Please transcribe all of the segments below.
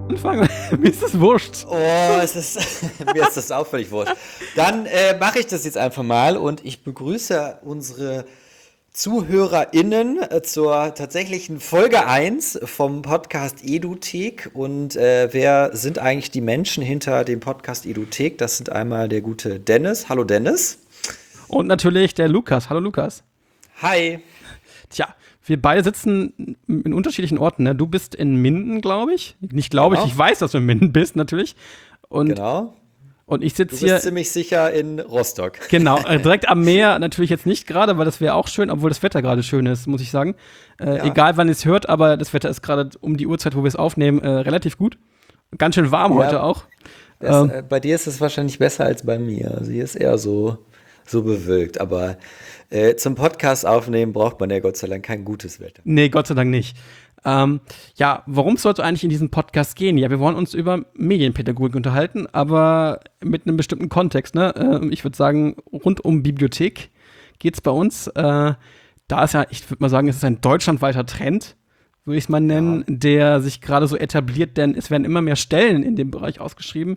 anfangen? Mir ist das wurscht. Oh, mir ist das auch völlig wurscht. Dann mache ich das jetzt einfach mal und ich begrüße unsere ZuhörerInnen zur tatsächlichen Folge 1 vom Podcast Eduthek. Und wer sind eigentlich die Menschen hinter dem Podcast Eduthek? Das sind einmal der gute Dennis. Hallo Dennis. Und natürlich der Lukas. Hallo Lukas. Hi. Tja, wir beide sitzen in unterschiedlichen Orten. Ne? Du bist in Minden, glaube ich. Nicht glaube ich, Genau. ich weiß, dass du in Minden bist, natürlich. Und, Genau. und ich Du sitze hier, bist ziemlich sicher in Rostock. genau, direkt am Meer. Natürlich jetzt nicht gerade, weil das wäre auch schön, obwohl das Wetter gerade schön ist, muss ich sagen. Ja. Egal, wann ihr es hört, aber das Wetter ist gerade um die Uhrzeit, wo wir es aufnehmen, relativ gut. Ganz schön warm Ja. heute auch. Bei dir ist es wahrscheinlich besser als bei mir. Also hier ist eher so bewölkt. Aber zum Podcast aufnehmen braucht man ja Gott sei Dank kein gutes Wetter. Nee, Gott sei Dank nicht. Ja, worum sollte eigentlich in diesem Podcast gehen? Ja, wir wollen uns über Medienpädagogik unterhalten, aber mit einem bestimmten Kontext. Ne? Ich würde sagen, rund um Bibliothek geht es bei uns. Da ist ja, ich würde mal sagen, es ist ein deutschlandweiter Trend, würde ich es mal nennen, der sich gerade so etabliert, denn es werden immer mehr Stellen in dem Bereich ausgeschrieben.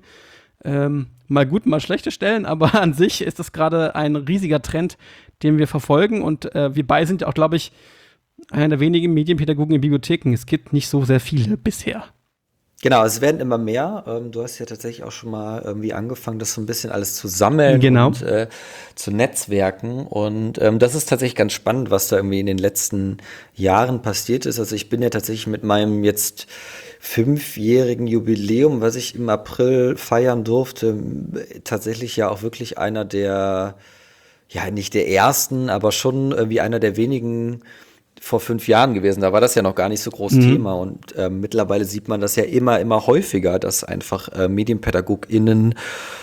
Mal gut, mal schlechte Stellen, aber an sich ist das gerade ein riesiger Trend, den wir verfolgen. Und wir beide sind ja auch, glaube ich, einer der wenigen Medienpädagogen in Bibliotheken. Es gibt nicht so sehr viele bisher. Genau, es werden immer mehr. Du hast ja tatsächlich auch schon mal irgendwie angefangen, das so ein bisschen alles zu sammeln Genau. und zu netzwerken. Und das ist tatsächlich ganz spannend, was da irgendwie in den letzten Jahren passiert ist. Also ich bin ja tatsächlich mit meinem jetzt 5-jährigen Jubiläum, was ich im April feiern durfte, tatsächlich ja auch wirklich einer der, ja nicht der ersten, aber schon irgendwie einer der wenigen vor 5 Jahren gewesen. Da war das ja noch gar nicht so groß Thema. Und mittlerweile sieht man das ja immer häufiger, dass einfach MedienpädagogInnen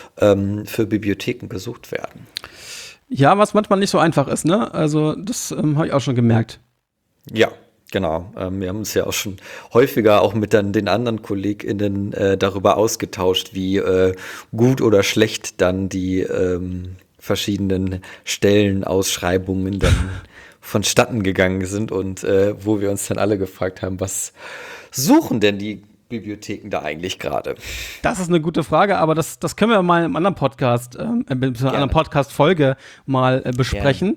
für Bibliotheken gesucht werden. Ja, was manchmal nicht so einfach ist, ne? Also, das habe ich auch schon gemerkt. Ja, genau. Wir haben uns ja auch schon häufiger auch mit den anderen KollegInnen darüber ausgetauscht, wie gut oder schlecht dann die verschiedenen Stellenausschreibungen dann vonstatten gegangen sind und wo wir uns dann alle gefragt haben, was suchen denn die Bibliotheken da eigentlich gerade? Das ist eine gute Frage, aber das können wir mal im anderen Podcast, in einer anderen Podcast-Folge mal besprechen.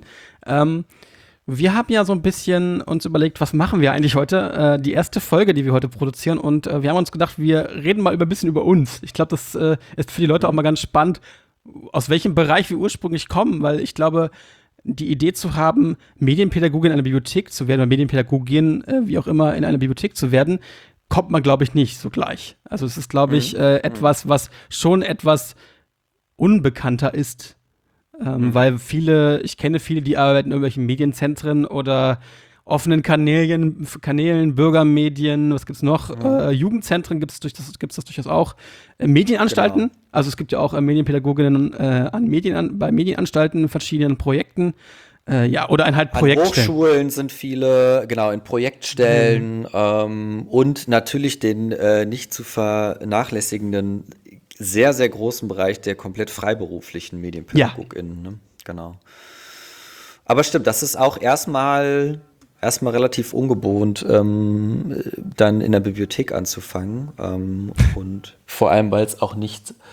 Wir haben ja so ein bisschen uns überlegt, was machen wir eigentlich heute? Die erste Folge, die wir heute produzieren, und wir haben uns gedacht, wir reden mal ein bisschen über uns. Ich glaube, das ist für die Leute auch mal ganz spannend, aus welchem Bereich wir ursprünglich kommen, weil ich glaube, die Idee zu haben, Medienpädagogin in einer Bibliothek zu werden oder Medienpädagogin, wie auch immer, in einer Bibliothek zu werden, kommt man, glaube ich, nicht so gleich. Also es ist, glaube ich, etwas, was schon etwas unbekannter ist. Weil ich kenne viele, die arbeiten in irgendwelchen Medienzentren oder offenen Kanälen, Bürgermedien, was gibt's noch? Jugendzentren gibt's das durchaus auch. Medienanstalten, Genau. also es gibt ja auch Medienpädagoginnen bei Medienanstalten in verschiedenen Projekten. Oder in halt An Projektstellen. Hochschulen sind viele, genau, in Projektstellen und natürlich den nicht zu vernachlässigenden, sehr, sehr großen Bereich der komplett freiberuflichen MedienpädagogInnen. Ne? Genau. Aber stimmt, das ist auch erstmal relativ ungewohnt, dann in der Bibliothek anzufangen. Und vor allem, weil es auch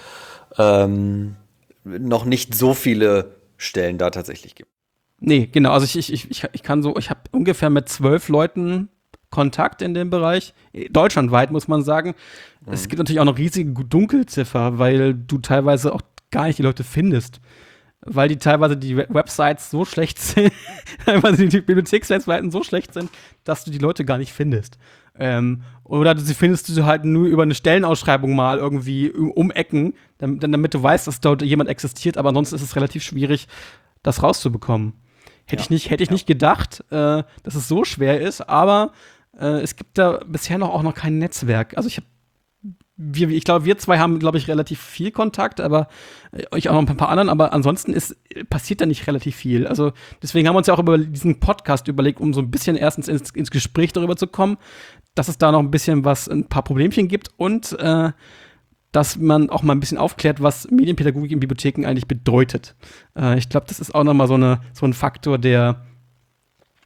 noch nicht so viele Stellen da tatsächlich gibt. Nee, genau. Also ich habe ungefähr mit 12 Leuten Kontakt in dem Bereich. Deutschlandweit, muss man sagen. Es gibt natürlich auch noch riesige Dunkelziffer, weil du teilweise auch gar nicht die Leute findest. Weil die teilweise die Websites so schlecht sind, teilweise die Bibliothekswebseiten so schlecht sind, dass du die Leute gar nicht findest. Oder sie findest du halt nur über eine Stellenausschreibung mal irgendwie um Ecken, damit du weißt, dass dort jemand existiert, aber ansonsten ist es relativ schwierig, das rauszubekommen. Hätte ich nicht gedacht, dass es so schwer ist, aber es gibt da bisher auch noch kein Netzwerk. Also ich glaube, wir zwei haben, glaube ich, relativ viel Kontakt, aber ich auch noch ein paar anderen, aber ansonsten passiert da nicht relativ viel. Also deswegen haben wir uns ja auch über diesen Podcast überlegt, um so ein bisschen erstens ins Gespräch darüber zu kommen, dass es da noch ein paar Problemchen gibt und dass man auch mal ein bisschen aufklärt, was Medienpädagogik in Bibliotheken eigentlich bedeutet. Ich glaube, das ist auch noch mal so ein Faktor, der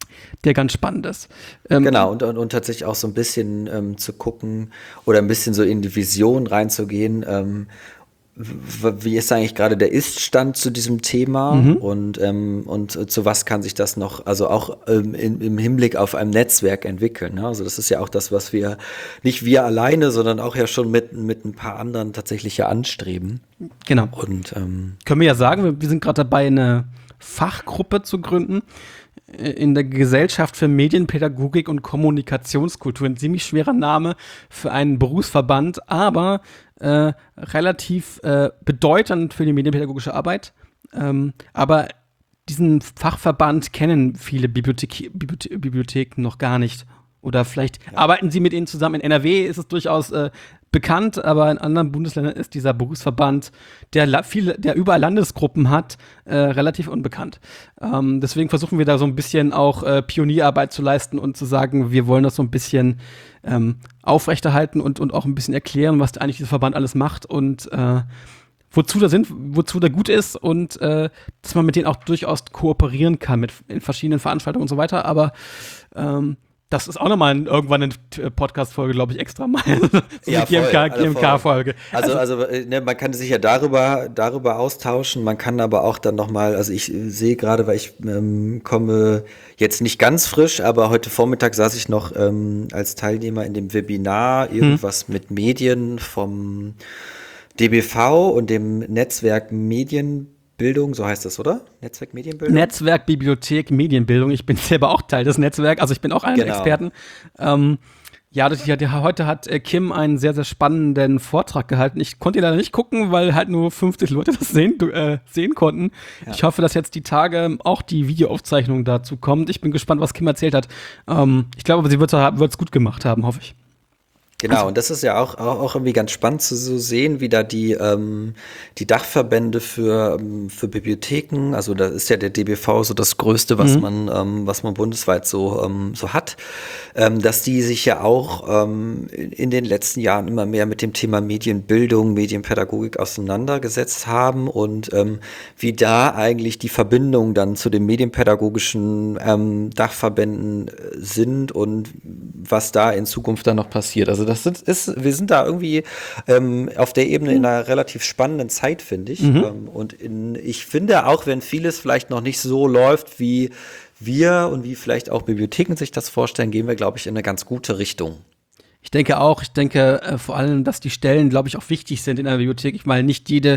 der ganz spannend ist. Genau, und tatsächlich auch so ein bisschen zu gucken oder ein bisschen so in die Vision reinzugehen, wie ist eigentlich gerade der Ist-Stand zu diesem Thema und zu was kann sich das noch, also auch im Hinblick auf ein Netzwerk entwickeln. Ne? Also das ist ja auch das, was wir, nicht wir alleine, sondern auch ja schon mit ein paar anderen tatsächlich ja anstreben. Genau. Und können wir ja sagen, wir sind gerade dabei, eine Fachgruppe zu gründen in der Gesellschaft für Medienpädagogik und Kommunikationskultur. Ein ziemlich schwerer Name für einen Berufsverband, aber relativ bedeutend für die medienpädagogische Arbeit. Aber diesen Fachverband kennen viele Bibliotheken noch gar nicht. Oder vielleicht arbeiten sie mit ihnen zusammen. In NRW ist es durchaus bekannt, aber in anderen Bundesländern ist dieser Berufsverband, der überall Landesgruppen hat, relativ unbekannt. Deswegen versuchen wir da so ein bisschen auch Pionierarbeit zu leisten und zu sagen, wir wollen das so ein bisschen aufrechterhalten und auch ein bisschen erklären, was eigentlich dieser Verband alles macht und wozu der gut ist und dass man mit denen auch durchaus kooperieren kann in verschiedenen Veranstaltungen und so weiter. Aber das ist auch nochmal irgendwann eine Podcast-Folge, glaube ich, extra mal. So ja, eine GMK-Folge. Also man kann sich ja darüber austauschen, man kann aber auch dann nochmal, also ich sehe gerade, weil ich komme jetzt nicht ganz frisch, aber heute Vormittag saß ich noch als Teilnehmer in dem Webinar, irgendwas mit Medien vom DBV und dem Netzwerk Medienbildung, so heißt das, oder? Netzwerk Medienbildung? Netzwerk Bibliothek Medienbildung. Ich bin selber auch Teil des Netzwerks, also ich bin auch einer der Experten. Heute hat Kim einen sehr, sehr spannenden Vortrag gehalten. Ich konnte ihn leider nicht gucken, weil halt nur 50 Leute das sehen konnten. Ja. Ich hoffe, dass jetzt die Tage auch die Videoaufzeichnung dazu kommt. Ich bin gespannt, was Kim erzählt hat. Ich glaube, sie wird es gut gemacht haben, hoffe ich. Genau, und das ist ja auch irgendwie ganz spannend zu so sehen, wie da die Dachverbände für Bibliotheken, also da ist ja der DBV so das Größte, was man bundesweit so hat, dass die sich ja auch in den letzten Jahren immer mehr mit dem Thema Medienbildung, Medienpädagogik auseinandergesetzt haben und wie da eigentlich die Verbindungen dann zu den medienpädagogischen Dachverbänden sind und was da in Zukunft dann noch passiert. Also wir sind da irgendwie auf der Ebene in einer relativ spannenden Zeit, finde ich. Und ich finde auch, wenn vieles vielleicht noch nicht so läuft, wie wir und wie vielleicht auch Bibliotheken sich das vorstellen, gehen wir, glaube ich, in eine ganz gute Richtung. Ich denke auch. Ich denke vor allem, dass die Stellen, glaube ich, auch wichtig sind in einer Bibliothek. Ich meine, nicht jede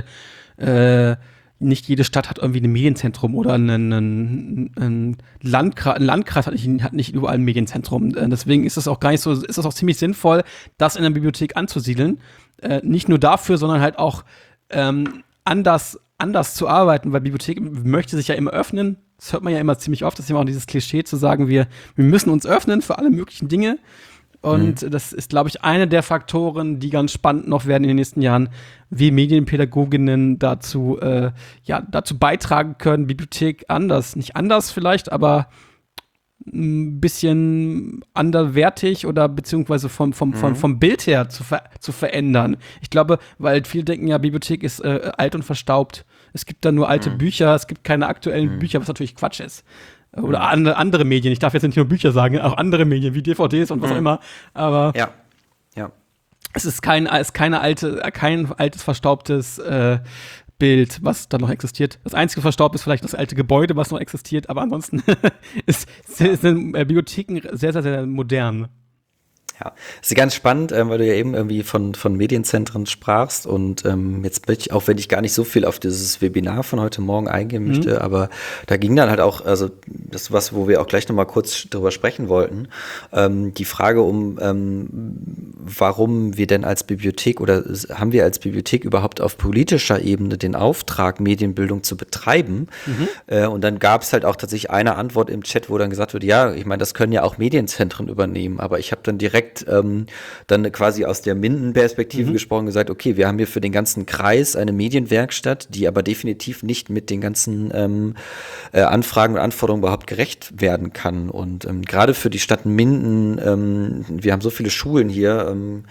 Stadt hat irgendwie ein Medienzentrum oder ein Landkreis hat nicht überall ein Medienzentrum. Deswegen ist es auch auch ziemlich sinnvoll, das in einer Bibliothek anzusiedeln. Nicht nur dafür, sondern halt auch anders zu arbeiten, weil Bibliothek möchte sich ja immer öffnen. Das hört man ja immer ziemlich oft. Das ist immer auch dieses Klischee zu sagen, wir müssen uns öffnen für alle möglichen Dinge. Und das ist, glaube ich, eine der Faktoren, die ganz spannend noch werden in den nächsten Jahren, wie Medienpädagoginnen dazu beitragen können, Bibliothek nicht anders vielleicht, aber ein bisschen anderwertig oder beziehungsweise vom Bild her zu verändern. Ich glaube, weil viele denken ja, Bibliothek ist alt und verstaubt. Es gibt da nur alte Bücher, es gibt keine aktuellen Bücher, was natürlich Quatsch ist. Oder andere Medien. Ich darf jetzt nicht nur Bücher sagen, auch andere Medien wie DVDs und was auch immer. Aber ja. es ist kein altes, verstaubtes Bild, was da noch existiert. Das einzige verstaubt ist vielleicht das alte Gebäude, was noch existiert. Aber ansonsten sind Bibliotheken sehr, sehr, sehr modern. Ja, es ist ganz spannend, weil du ja eben irgendwie von Medienzentren sprachst und jetzt möchte ich, auch wenn ich gar nicht so viel auf dieses Webinar von heute Morgen eingehen möchte, aber da ging dann halt auch, also das was, wo wir auch gleich nochmal kurz drüber sprechen wollten, die Frage warum wir denn als Bibliothek oder haben wir als Bibliothek überhaupt auf politischer Ebene den Auftrag, Medienbildung zu betreiben? Und dann gab es halt auch tatsächlich eine Antwort im Chat, wo dann gesagt wird, ja, ich meine, das können ja auch Medienzentren übernehmen, aber ich habe dann direkt dann quasi aus der Minden-Perspektive gesprochen, gesagt, okay, wir haben hier für den ganzen Kreis eine Medienwerkstatt, die aber definitiv nicht mit den ganzen Anfragen und Anforderungen überhaupt gerecht werden kann. Und gerade für die Stadt Minden, wir haben so viele Schulen hier,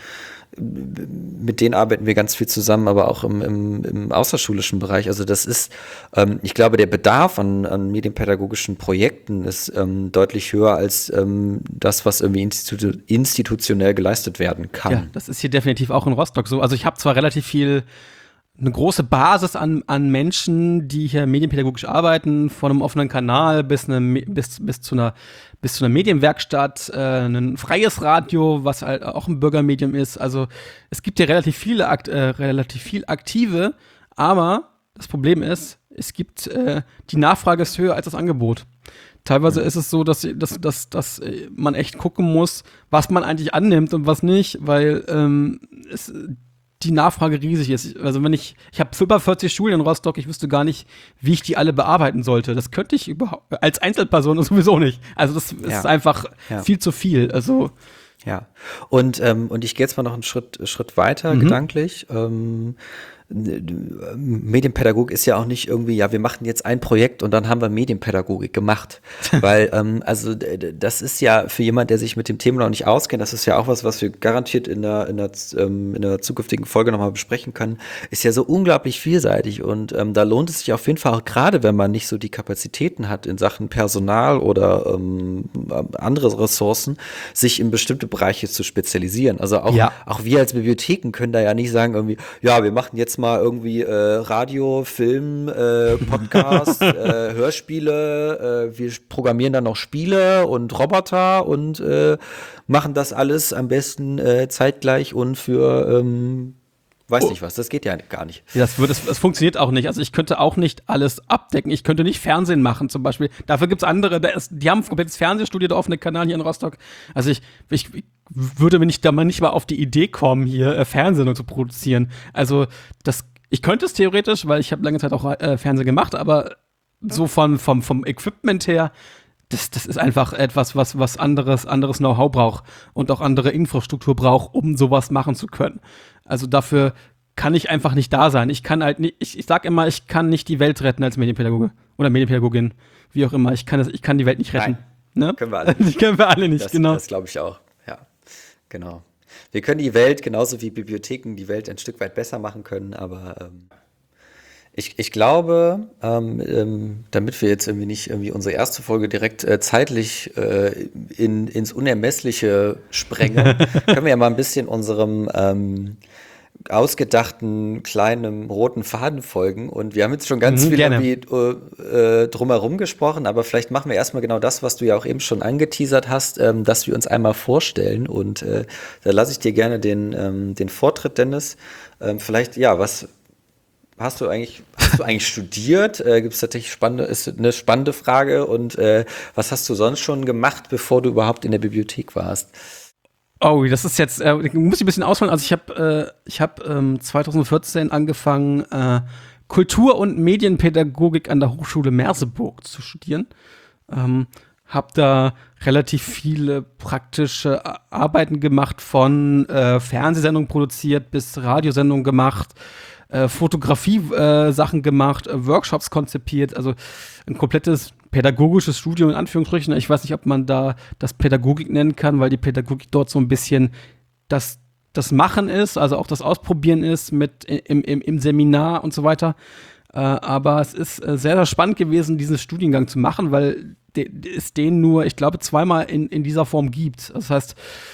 mit denen arbeiten wir ganz viel zusammen, aber auch im außerschulischen Bereich. Also das ist, ich glaube, der Bedarf an medienpädagogischen Projekten ist deutlich höher als das, was irgendwie institutionell geleistet werden kann. Ja, das ist hier definitiv auch in Rostock so. Also ich habe zwar eine große Basis an Menschen, die hier medienpädagogisch arbeiten, von einem offenen Kanal bis zu einer Medienwerkstatt, ein freies Radio, was halt auch ein Bürgermedium ist. Also es gibt hier relativ viel Aktive, aber das Problem ist, die Nachfrage ist höher als das Angebot. Teilweise ist es so, dass man echt gucken muss, was man eigentlich annimmt und was nicht, weil die Nachfrage riesig ist. Also ich habe über 40 Schulen in Rostock, ich wüsste gar nicht, wie ich die alle bearbeiten sollte. Das könnte ich überhaupt als Einzelperson sowieso nicht. Also das ist einfach viel zu viel. Also ja. Und ich gehe jetzt mal noch einen Schritt weiter gedanklich. Medienpädagogik ist ja auch nicht irgendwie, ja, wir machen jetzt ein Projekt und dann haben wir Medienpädagogik gemacht. Weil, also das ist ja für jemand, der sich mit dem Thema noch nicht auskennt, das ist ja auch was wir garantiert in der zukünftigen Folge nochmal besprechen können, ist ja so unglaublich vielseitig und da lohnt es sich auf jeden Fall auch gerade, wenn man nicht so die Kapazitäten hat in Sachen Personal oder andere Ressourcen, sich in bestimmte Bereiche zu spezialisieren. Also auch wir als Bibliotheken können da ja nicht sagen irgendwie, ja, wir machen jetzt mal irgendwie Radio, Film, Podcast, Hörspiele, wir programmieren dann noch Spiele und Roboter und machen das alles am besten zeitgleich und für weiß nicht was, das geht ja gar nicht. Es funktioniert auch nicht. Also ich könnte auch nicht alles abdecken. Ich könnte nicht Fernsehen machen zum Beispiel. Dafür gibt's andere, die haben ein komplettes Fernsehstudio, der offene Kanal hier in Rostock. Also ich würde mir nicht mal auf die Idee kommen, hier Fernsehen zu produzieren. Also ich könnte es theoretisch, weil ich habe lange Zeit auch Fernsehen gemacht, aber so vom Equipment her, das ist einfach etwas, was anderes Know-how braucht und auch andere Infrastruktur braucht, um sowas machen zu können. Also dafür kann ich einfach nicht da sein. Ich kann halt nicht, ich sag immer, ich kann nicht die Welt retten als Medienpädagoge oder Medienpädagogin, wie auch immer. Ich kann die Welt nicht retten. Nein, ne? Können wir alle nicht. Das können wir alle nicht, genau. Das glaube ich auch, ja, genau. Wir können die Welt, genauso wie Bibliotheken die Welt ein Stück weit besser machen können, aber ich glaube, damit wir jetzt irgendwie nicht irgendwie unsere erste Folge direkt zeitlich ins Unermessliche sprengen, können wir ja mal ein bisschen unserem ausgedachten kleinen roten Faden folgen. Und wir haben jetzt schon ganz viel irgendwie drumherum gesprochen, aber vielleicht machen wir erstmal genau das, was du ja auch eben schon angeteasert hast, dass wir uns einmal vorstellen. Und da lasse ich dir gerne den Vortritt, Dennis. Vielleicht, ja, was hast du eigentlich studiert? Gibt es tatsächlich ist eine spannende Frage. Und was hast du sonst schon gemacht, bevor du überhaupt in der Bibliothek warst? Oh, das ist jetzt, muss ich ein bisschen ausholen. Also ich habe 2014 angefangen, Kultur- und Medienpädagogik an der Hochschule Merseburg zu studieren. Habe da relativ viele praktische Arbeiten gemacht, von Fernsehsendungen produziert bis Radiosendungen gemacht, Fotografie-Sachen gemacht, Workshops konzipiert, also ein komplettes pädagogisches Studium in Anführungsstrichen. Ich weiß nicht, ob man da das Pädagogik nennen kann, weil die Pädagogik dort so ein bisschen das Machen ist, also auch das Ausprobieren ist mit im Seminar und so weiter. Aber es ist sehr, sehr spannend gewesen, diesen Studiengang zu machen, weil es den nur, ich glaube, zweimal in dieser Form gibt. Das heißt,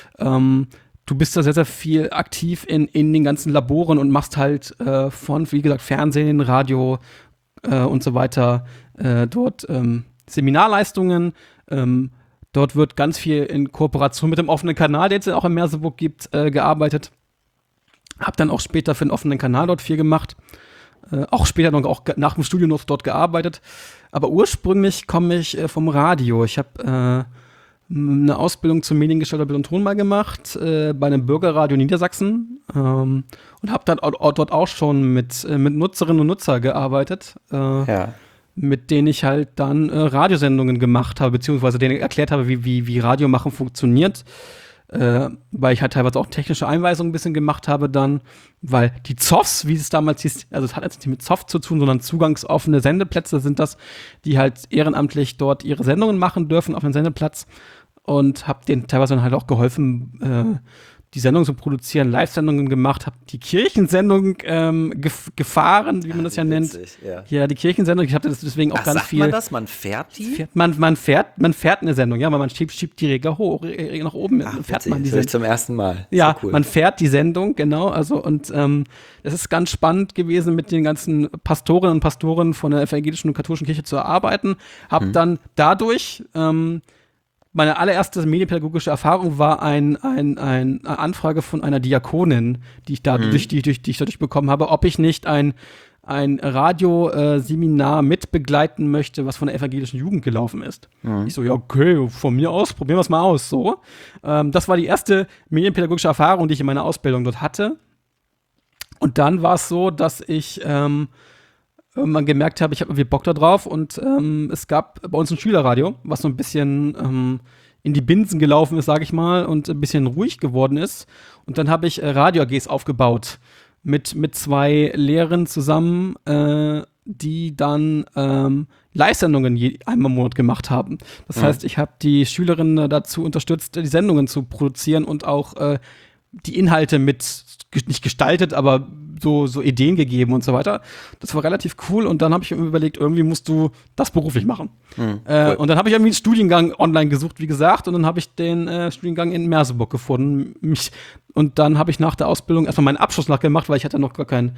du bist da sehr, sehr viel aktiv in den ganzen Laboren und machst halt von, wie gesagt, Fernsehen, Radio und so weiter dort Seminarleistungen. Dort wird ganz viel in Kooperation mit dem offenen Kanal, den es ja auch in Merseburg gibt, gearbeitet. Hab dann auch später für den offenen Kanal dort viel gemacht. Auch später noch, auch nach dem Studium noch dort gearbeitet. Aber ursprünglich komme ich vom Radio. Ich habe eine Ausbildung zum Mediengestalter Bild und Ton mal gemacht bei einem Bürgerradio Niedersachsen und habe dann dort auch schon mit Nutzerinnen und Nutzern gearbeitet, mit denen ich halt dann Radiosendungen gemacht habe, beziehungsweise denen erklärt habe, wie Radio machen funktioniert, weil ich halt teilweise auch technische Einweisungen ein bisschen gemacht habe dann, weil die ZOFs, wie es damals hieß, also es hat jetzt nicht mit ZOF zu tun, sondern zugangsoffene Sendeplätze sind das, die halt ehrenamtlich dort ihre Sendungen machen dürfen auf einem Sendeplatz, und habe denen teilweise dann halt auch geholfen, die Sendung zu produzieren, Live-Sendungen gemacht, habe die Kirchensendung gefahren, wie man das ja nennt. Ja. Ja, die Kirchensendung, ich hatte das deswegen auch ganz sagt viel. Man das? Man fährt die? Man fährt eine Sendung, ja, weil man schiebt die Regler hoch, nach oben, fährt man die Sendung. Zum ersten Mal. Ja, cool. Man fährt die Sendung, genau, also und es ist ganz spannend gewesen, mit den ganzen Pastorinnen und Pastoren von der evangelischen und katholischen Kirche zu arbeiten. Hab dann dadurch meine allererste medienpädagogische Erfahrung war eine Anfrage von einer Diakonin, die ich dadurch bekommen habe, ob ich nicht ein Radioseminar mitbegleiten möchte, was von der evangelischen Jugend gelaufen ist. Ich so, ja, okay, von mir aus, probieren wir es mal aus. So. Das war die erste medienpädagogische Erfahrung, die ich in meiner Ausbildung dort hatte. Und dann war es so, dass ich irgendwann gemerkt habe, ich habe irgendwie Bock da drauf und es gab bei uns ein Schülerradio, was so ein bisschen in die Binsen gelaufen ist, sage ich mal, und ein bisschen ruhig geworden ist. Und dann habe ich Radio-AGs aufgebaut mit 2 Lehrern zusammen, die dann Live-Sendungen einmal im Monat gemacht haben. Das heißt, ich habe die Schülerinnen dazu unterstützt, die Sendungen zu produzieren und auch die Inhalte nicht gestaltet, aber so Ideen gegeben und so weiter. Das war relativ cool und dann habe ich mir überlegt, irgendwie musst du das beruflich machen. Cool. Und dann habe ich irgendwie einen Studiengang online gesucht, wie gesagt, und dann habe ich den Studiengang in Merseburg gefunden. Und dann habe ich nach der Ausbildung erstmal meinen Abschluss nachgemacht, weil ich hatte noch gar keinen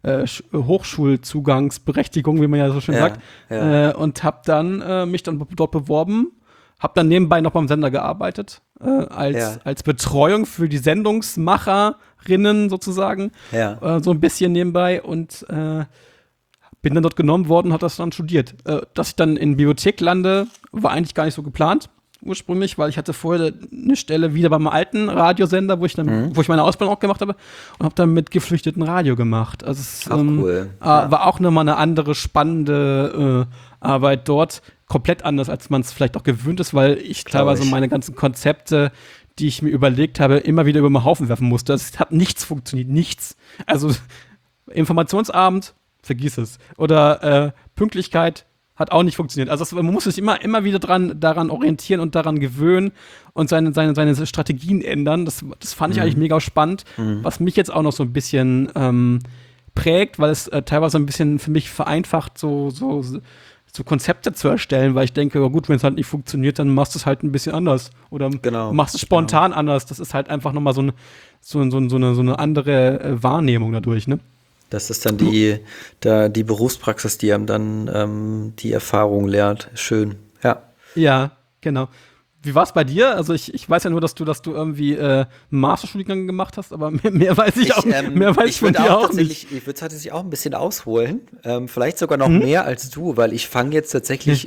Hochschulzugangsberechtigung, wie man ja so schön sagt. Ja. Und habe dann mich dann dort beworben. Hab dann nebenbei noch beim Sender gearbeitet, als Betreuung für die Sendungsmacherinnen sozusagen, so ein bisschen nebenbei und bin dann dort genommen worden, habe das dann studiert. Dass ich dann in Bibliothek lande, war eigentlich gar nicht so geplant ursprünglich, weil ich hatte vorher eine Stelle wieder beim alten Radiosender, wo ich meine Ausbildung auch gemacht habe und habe dann mit geflüchteten Radio gemacht. Also es cool. War auch nochmal eine andere spannende Arbeit dort. Komplett anders, als man es vielleicht auch gewöhnt ist, weil ich teilweise meine ganzen Konzepte, die ich mir überlegt habe, immer wieder über den Haufen werfen musste. Es hat nichts funktioniert, nichts. Also Informationsabend, vergiss es. Oder Pünktlichkeit hat auch nicht funktioniert. Also man muss sich immer wieder daran orientieren und daran gewöhnen und seine Strategien ändern. Das fand ich eigentlich mega spannend, was mich jetzt auch noch so ein bisschen prägt, weil es teilweise ein bisschen für mich vereinfacht, so Konzepte zu erstellen, weil ich denke, ja gut, wenn es halt nicht funktioniert, dann machst du es halt ein bisschen anders oder machst es spontan anders. Das ist halt einfach nochmal so eine andere Wahrnehmung dadurch, ne? Das ist dann die Berufspraxis, die einem dann die Erfahrung lehrt. Schön, ja. Ja, genau. Wie war es bei dir? Also ich weiß ja nur, dass du irgendwie einen Masterstudiengang gemacht hast, aber mehr weiß ich auch von dir auch nicht. Ich würde tatsächlich auch ein bisschen ausholen, vielleicht sogar noch mehr als du, weil ich fange jetzt tatsächlich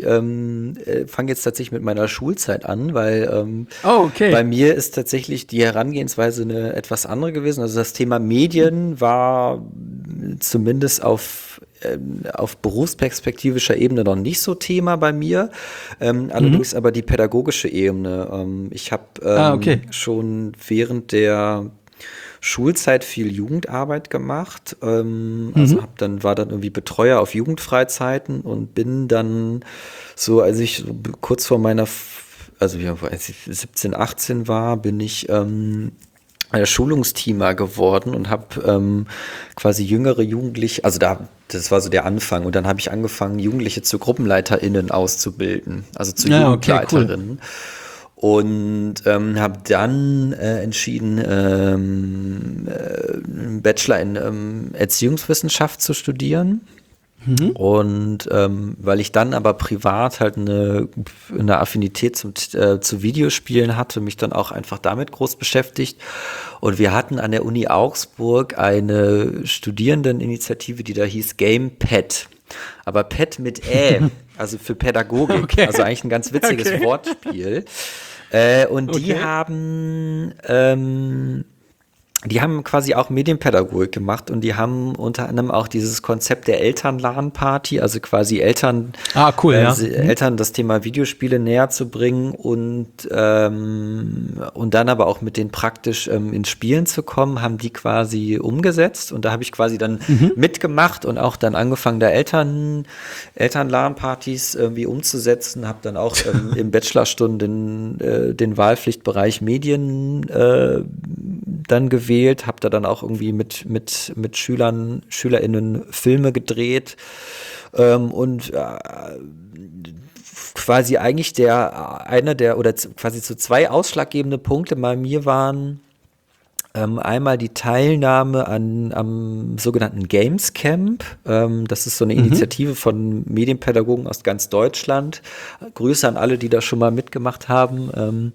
mit meiner Schulzeit an, weil bei mir ist tatsächlich die Herangehensweise eine etwas andere gewesen. Also das Thema Medien war zumindest auf berufsperspektivischer Ebene noch nicht so Thema bei mir, allerdings aber die pädagogische Ebene. Ich habe schon während der Schulzeit viel Jugendarbeit gemacht, also war dann irgendwie Betreuer auf Jugendfreizeiten und bin dann so, als ich kurz vor als ich 17, 18 war, bin ich Schulungsteamer geworden und habe quasi jüngere Jugendliche, das war so der Anfang, und dann habe ich angefangen, Jugendliche zu GruppenleiterInnen auszubilden, also zu Jugendleiterinnen. Cool. Und habe dann entschieden, einen Bachelor in Erziehungswissenschaft zu studieren. Und weil ich dann aber privat halt eine Affinität zu Videospielen hatte, mich dann auch einfach damit groß beschäftigt. Und wir hatten an der Uni Augsburg eine Studierendeninitiative, die da hieß GamePad. Aber Pad mit also für Pädagogik. Okay. Also eigentlich ein ganz witziges Wortspiel. Und die haben quasi auch Medienpädagogik gemacht und die haben unter anderem auch dieses Konzept der Eltern-LAN-Party, also quasi Eltern das Thema Videospiele näher zu bringen und dann aber auch mit denen praktisch ins Spielen zu kommen, haben die quasi umgesetzt, und da habe ich quasi dann mitgemacht und auch dann angefangen, da Eltern-LAN-Partys irgendwie umzusetzen, habe dann auch in Bachelorstunden den Wahlpflichtbereich Medien dann gewählt, habe da dann auch irgendwie mit SchülerInnen Filme gedreht und quasi eigentlich quasi so zwei ausschlaggebende Punkte bei mir waren einmal die Teilnahme am sogenannten Games Camp. Das ist so eine Initiative von Medienpädagogen aus ganz Deutschland. Grüße an alle, die da schon mal mitgemacht haben.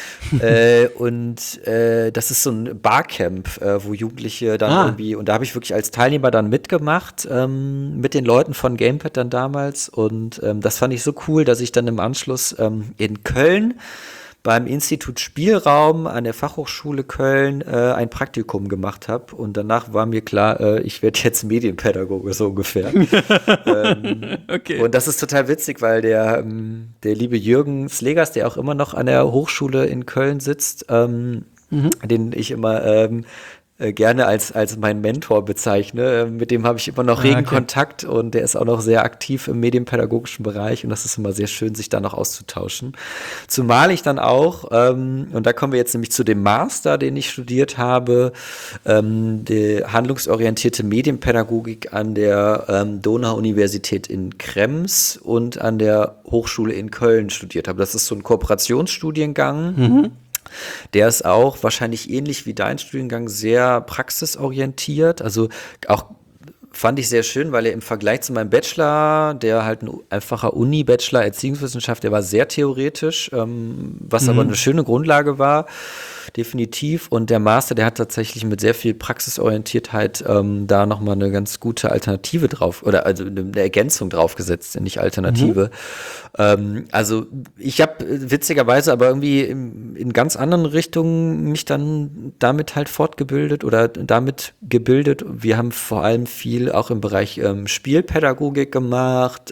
Das ist so ein Barcamp, wo Jugendliche dann irgendwie, und da habe ich wirklich als Teilnehmer dann mitgemacht, mit den Leuten von Gamepad dann damals. Und das fand ich so cool, dass ich dann im Anschluss in Köln beim Institut Spielraum an der Fachhochschule Köln ein Praktikum gemacht habe. Und danach war mir klar, ich werde jetzt Medienpädagoge, so ungefähr. Okay. Und das ist total witzig, weil der liebe Jürgen Slegers, der auch immer noch an der Hochschule in Köln sitzt, den ich immer gerne als meinen Mentor bezeichne. Mit dem habe ich immer noch regen Kontakt und der ist auch noch sehr aktiv im medienpädagogischen Bereich und das ist immer sehr schön, sich da noch auszutauschen. Zumal ich dann auch, und da kommen wir jetzt nämlich zu dem Master, den ich studiert habe, die handlungsorientierte Medienpädagogik an der Donau-Universität in Krems und an der Hochschule in Köln studiert habe. Das ist so ein Kooperationsstudiengang. Der ist auch wahrscheinlich ähnlich wie dein Studiengang sehr praxisorientiert. Also auch fand ich sehr schön, weil er im Vergleich zu meinem Bachelor, der halt ein einfacher Uni-Bachelor Erziehungswissenschaft, der war sehr theoretisch, was aber eine schöne Grundlage war, definitiv. Und der Master, der hat tatsächlich mit sehr viel Praxisorientiertheit da nochmal eine ganz gute Alternative drauf, oder also eine Ergänzung draufgesetzt, nicht Alternative. Also ich habe witzigerweise aber irgendwie in ganz anderen Richtungen mich dann damit halt fortgebildet oder damit gebildet. Wir haben vor allem viel auch im Bereich Spielpädagogik gemacht,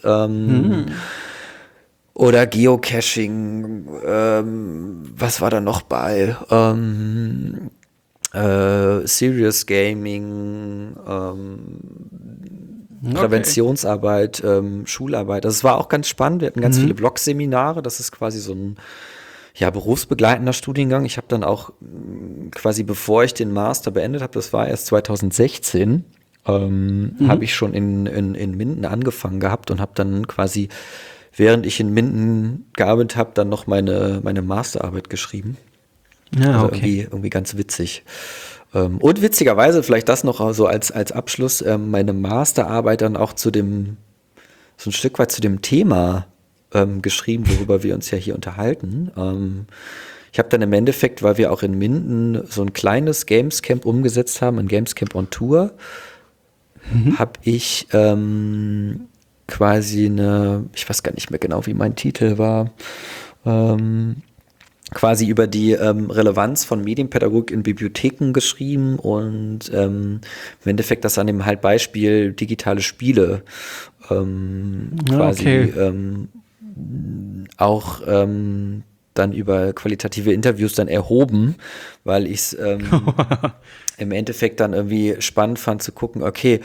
oder Geocaching, was war da noch bei? Serious Gaming, Präventionsarbeit, Schularbeit. Das war auch ganz spannend. Wir hatten ganz viele Blogseminare. Das ist quasi so ein berufsbegleitender Studiengang. Ich habe dann auch quasi, bevor ich den Master beendet habe, das war erst 2016, habe ich schon in Minden angefangen gehabt und habe dann quasi, während ich in Minden gearbeitet habe, dann noch meine Masterarbeit geschrieben. Ja, also irgendwie ganz witzig. Und witzigerweise, vielleicht das noch so als Abschluss, meine Masterarbeit dann auch so ein Stück weit zu dem Thema geschrieben, worüber wir uns ja hier unterhalten. Ich habe dann im Endeffekt, weil wir auch in Minden so ein kleines Gamescamp umgesetzt haben, ein Gamescamp on Tour, habe ich quasi ich weiß gar nicht mehr genau, wie mein Titel war, quasi über die Relevanz von Medienpädagogik in Bibliotheken geschrieben und im Endeffekt das an dem halt Beispiel digitale Spiele quasi auch dann über qualitative Interviews dann erhoben, weil ich es im Endeffekt dann irgendwie spannend fand zu gucken, okay,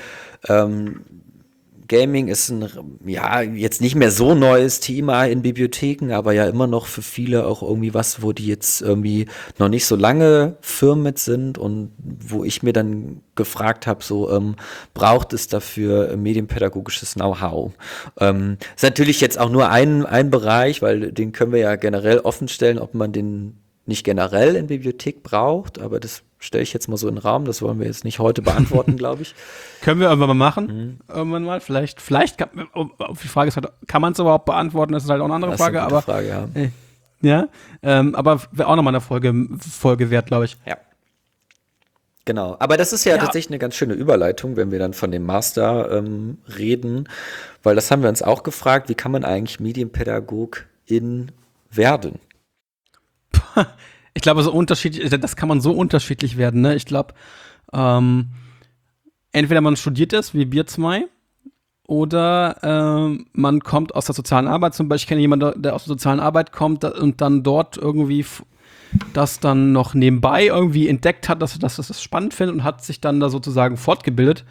Gaming ist jetzt nicht mehr so neues Thema in Bibliotheken, aber ja immer noch für viele auch irgendwie was, wo die jetzt irgendwie noch nicht so lange firm mit sind und wo ich mir dann gefragt habe, braucht es dafür medienpädagogisches Know-how? Ist natürlich jetzt auch nur ein Bereich, weil den können wir ja generell offenstellen, ob man den nicht generell in Bibliothek braucht, aber das stelle ich jetzt mal so in den Raum, das wollen wir jetzt nicht heute beantworten, glaube ich. Können wir irgendwann mal machen. Irgendwann mal. Vielleicht die Frage ist halt, kann man es überhaupt beantworten? Das ist halt auch eine andere Frage. Das ist eine gute Frage, ja. Aber wäre auch nochmal eine Folge wert, glaube ich. Ja. Genau. Aber das ist ja tatsächlich eine ganz schöne Überleitung, wenn wir dann von dem Master reden, weil das haben wir uns auch gefragt, wie kann man eigentlich Medienpädagogin werden? Ich glaube, das kann man so unterschiedlich werden, ne? Ich glaube, entweder man studiert es, wie wir zwei, oder man kommt aus der sozialen Arbeit. Zum Beispiel, ich kenne jemanden, der aus der sozialen Arbeit kommt und dann dort irgendwie das dann noch nebenbei irgendwie entdeckt hat, dass das spannend findet und hat sich dann da sozusagen fortgebildet.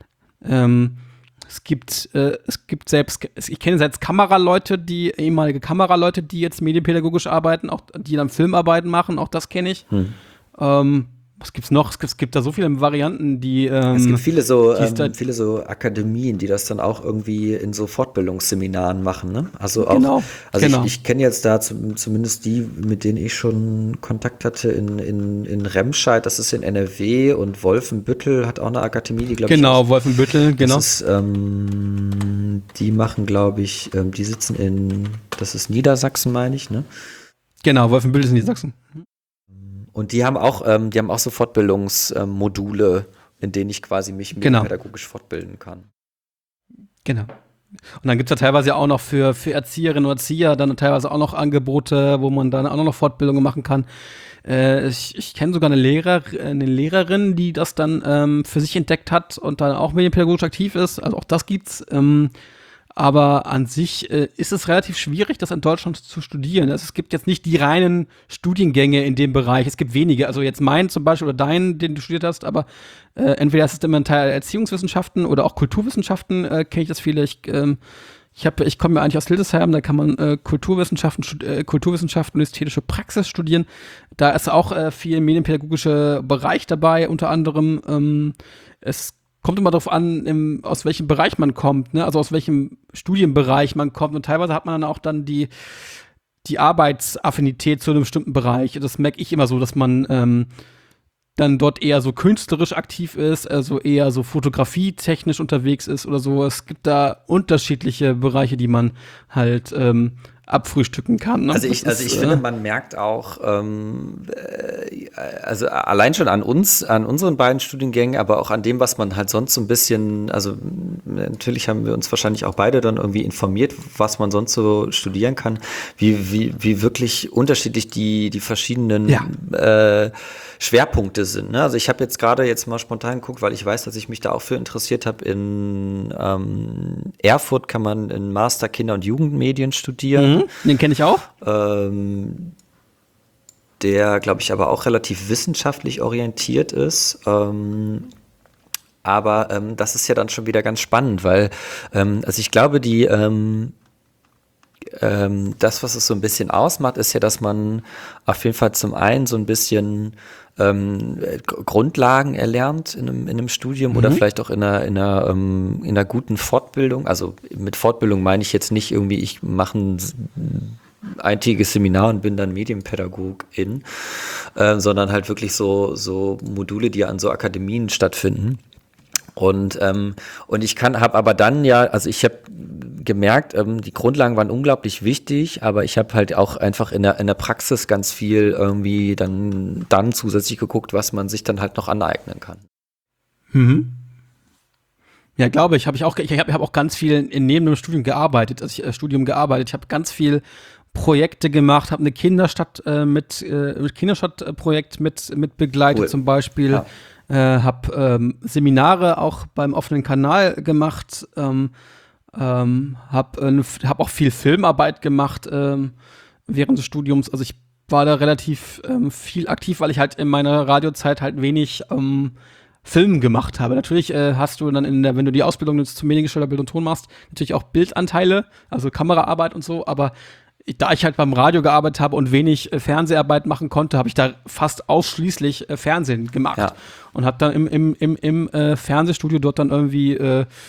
Es gibt selbst, ich kenne selbst ehemalige Kameraleute, die jetzt medienpädagogisch arbeiten, auch die dann Filmarbeiten machen, auch das kenne ich. Was gibt's noch? Es gibt da so viele Varianten, die Es gibt viele die ist da, Akademien, die das dann auch irgendwie in so Fortbildungsseminaren machen, ne? genau, genau. Ich kenne jetzt da zumindest die, mit denen ich schon Kontakt hatte in Remscheid, das ist in NRW, und Wolfenbüttel hat auch eine Akademie, die glaube ich Genau, Wolfenbüttel, genau. Die machen, glaube ich, die sitzen das ist Niedersachsen, meine ich, ne? Genau, Wolfenbüttel sind die Sachsen. Und die haben auch so Fortbildungsmodule, in denen ich quasi mich Genau. pädagogisch fortbilden kann. Genau. Und dann gibt es ja teilweise auch noch für Erzieherinnen und Erzieher dann teilweise auch noch Angebote, wo man dann auch noch Fortbildungen machen kann. Ich kenne sogar eine Lehrerin, die das dann für sich entdeckt hat und dann auch medienpädagogisch aktiv ist. Also auch das gibt's. Aber an sich ist es relativ schwierig, das in Deutschland zu studieren. Also es gibt jetzt nicht die reinen Studiengänge in dem Bereich. Es gibt wenige. Also jetzt meinen zum Beispiel oder deinen, den du studiert hast, aber entweder ist es immer ein Teil Erziehungswissenschaften oder auch Kulturwissenschaften, kenne ich das viele. Ich komme ja eigentlich aus Hildesheim, da kann man Kulturwissenschaften und ästhetische Praxis studieren. Da ist auch viel medienpädagogischer Bereich dabei, unter anderem. Es kommt immer darauf an, aus welchem Bereich man kommt, ne? Also aus welchem Studienbereich man kommt. Und teilweise hat man dann auch dann die Arbeitsaffinität zu einem bestimmten Bereich. Das merke ich immer so, dass man dann dort eher so künstlerisch aktiv ist, also eher so fotografietechnisch unterwegs ist oder so. Es gibt da unterschiedliche Bereiche, die man halt abfrühstücken kann. Ne? Also ich finde, man merkt auch, also allein schon an unseren beiden Studiengängen, aber auch an dem, was man halt sonst so ein bisschen, also natürlich haben wir uns wahrscheinlich auch beide dann irgendwie informiert, was man sonst so studieren kann, wie wirklich unterschiedlich die verschiedenen Schwerpunkte sind. Ne? Also ich habe jetzt gerade mal spontan geguckt, weil ich weiß, dass ich mich da auch für interessiert habe. In Erfurt kann man in Master Kinder- und Jugendmedien studieren. Den kenne ich auch. Der, glaube ich, aber auch relativ wissenschaftlich orientiert ist. Aber das ist ja dann schon wieder ganz spannend, weil also ich glaube, das, was es so ein bisschen ausmacht, ist ja, dass man auf jeden Fall zum einen so ein bisschen Grundlagen erlernt in einem Studium oder vielleicht auch in einer guten Fortbildung. Also mit Fortbildung meine ich jetzt nicht irgendwie, ich mache ein eintägiges Seminar und bin dann Medienpädagogin, sondern halt wirklich so Module, die an so Akademien stattfinden. Und ich habe aber dann also ich habe gemerkt, die Grundlagen waren unglaublich wichtig, aber ich habe halt auch einfach in der Praxis ganz viel irgendwie dann zusätzlich geguckt, was man sich dann halt noch aneignen kann. Ja, glaube ich. Ich habe auch ganz viel neben dem Studium gearbeitet. Ich habe ganz viel Projekte gemacht, habe eine Kinderstadtprojekt mit begleitet, Cool. Zum Beispiel. Ja. Habe Seminare auch beim offenen Kanal gemacht, habe auch viel Filmarbeit gemacht während des Studiums. Also ich war da relativ viel aktiv, weil ich halt in meiner Radiozeit halt wenig Film gemacht habe. Natürlich hast du dann wenn du die Ausbildung zum Mediengestalter Bild und Ton machst, natürlich auch Bildanteile, also Kameraarbeit und so, aber da ich halt beim Radio gearbeitet habe und wenig Fernseharbeit machen konnte, habe ich da fast ausschließlich Fernsehen gemacht. Ja. Und habe dann im Fernsehstudio dort dann irgendwie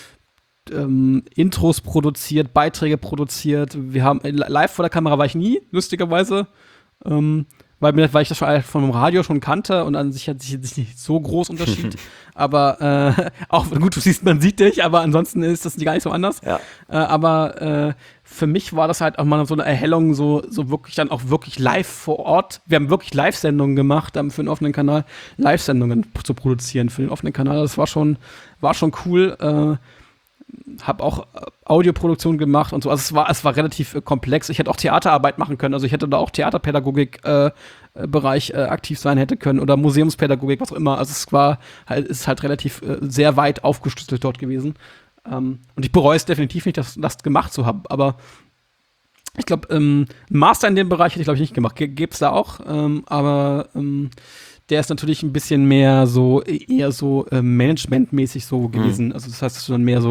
Intros produziert, Beiträge produziert. Wir haben live vor der Kamera war ich nie, lustigerweise, weil ich das schon vom Radio schon kannte und an sich hat sich jetzt nicht so groß Unterschied. Aber auch gut, man sieht dich, aber ansonsten ist das gar nicht so anders. Ja. Aber für mich war das halt auch mal so eine Erhellung, so wirklich dann auch wirklich live vor Ort. Wir haben wirklich Live-Sendungen gemacht, für den offenen Kanal, Live-Sendungen zu produzieren für den offenen Kanal. Das war schon cool. Habe auch Audioproduktion gemacht und so. Also es war relativ komplex. Ich hätte auch Theaterarbeit machen können. Also ich hätte da auch Theaterpädagogik Bereich aktiv sein hätte können oder Museumspädagogik, was auch immer. Also ist halt relativ sehr weit aufgeschlüsselt dort gewesen. Und ich bereue es definitiv nicht, das gemacht zu haben. Aber ich glaube, einen Master in dem Bereich hätte ich, glaube ich, nicht gemacht. Gäbe es da auch. Aber der ist natürlich ein bisschen mehr eher so managementmäßig so gewesen. Also das heißt, dass du dann mehr so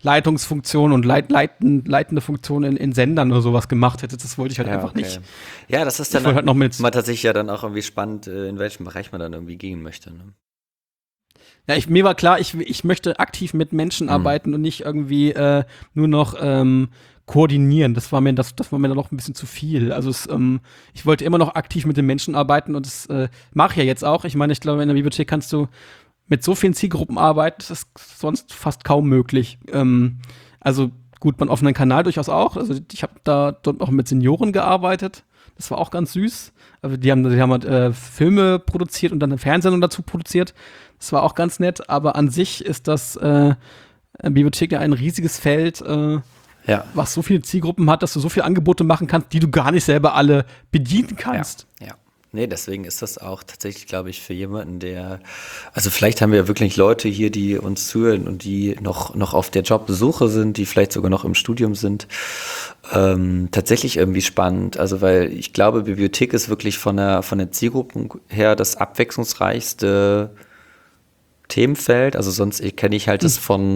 Leitungsfunktion und leitende Funktion in Sendern oder sowas gemacht hätte. Das wollte ich halt einfach nicht. Ja, das ist dann halt noch mit mal tatsächlich ja dann auch irgendwie spannend, in welchem Bereich man dann irgendwie gehen möchte. Ne? Ja, mir war klar, ich möchte aktiv mit Menschen arbeiten und nicht irgendwie nur noch koordinieren. Das war mir dann noch ein bisschen zu viel. Also ich wollte immer noch aktiv mit den Menschen arbeiten und das mache ich ja jetzt auch. Ich meine, ich glaube, in der Bibliothek kannst du mit so vielen Zielgruppen arbeiten, das ist sonst fast kaum möglich. Also gut, beim offenen Kanal durchaus auch. Also ich habe dort auch mit Senioren gearbeitet. Das war auch ganz süß. Also die haben halt Filme produziert und dann eine Fernsehsendung dazu produziert. Das war auch ganz nett. Aber an sich ist das Bibliothek ja ein riesiges Feld, was so viele Zielgruppen hat, dass du so viele Angebote machen kannst, die du gar nicht selber alle bedienen kannst. Ja. Nee, deswegen ist das auch tatsächlich, glaube ich, für jemanden, also vielleicht haben wir ja wirklich Leute hier, die uns zuhören und die noch auf der Jobsuche sind, die vielleicht sogar noch im Studium sind, tatsächlich irgendwie spannend. Also, weil ich glaube, Bibliothek ist wirklich von der Zielgruppe her das abwechslungsreichste Themenfeld. Also sonst kenne ich halt das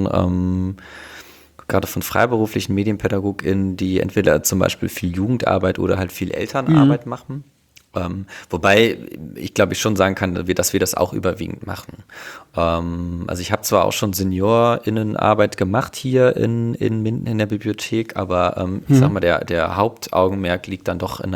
gerade von freiberuflichen MedienpädagogInnen, die entweder zum Beispiel viel Jugendarbeit oder halt viel Elternarbeit machen. Wobei ich glaube, ich schon sagen kann, dass wir das auch überwiegend machen. Also ich habe zwar auch schon SeniorInnenarbeit gemacht hier in Minden in der Bibliothek, aber ich sag mal, der Hauptaugenmerk liegt dann doch in